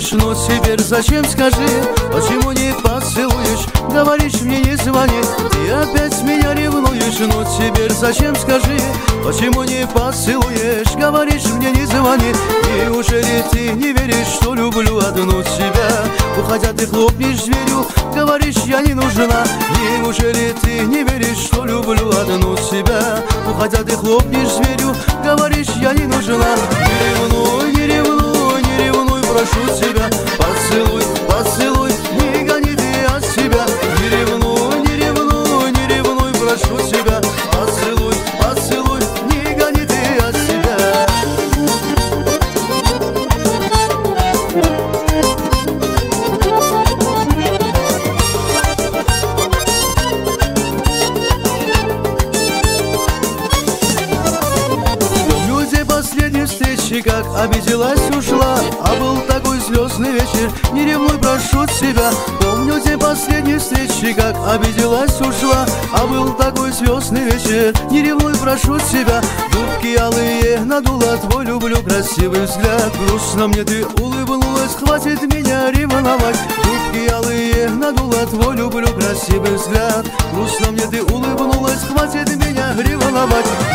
веришь, но теперь зачем, скажи? Почему не поцелуешь? Говоришь мне, не звони. Ты опять меня ревнуешь, но теперь зачем, скажи? Почему не поцелуешь? Говоришь мне, не звони. Неужели ты не веришь, что люблю одну тебя? Уходя ты хлопнешь дверью, говоришь, я не нужна. Неужели ты не веришь, что люблю одну тебя? Уходя ты хлопнешь дверью, говоришь, я не нужна. Не ревнуй, не ревнуй, не ревнуй, прошу тебя. Поцелуй, поцелуй, не гони ты от себя. Не ревнуй, не ревнуй, не ревнуй, прошу тебя. Поцелуй, поцелуй, не гони ты от себя. Последней встречи, как обиделась, ушла. А был такой звездный вечер, не ревнуй, прошу тебя. Помню день последней встречи, как обиделась, ушла. А был такой звездный вечер, не ревнуй, прошу тебя. Губки алые надула, твой люблю красивый взгляд. Грустно мне ты улыбнулась, хватит меня ревновать. Губки алые надула, твой люблю красивый взгляд. Грустно мне ты улыбнулась, хватит меня ревновать.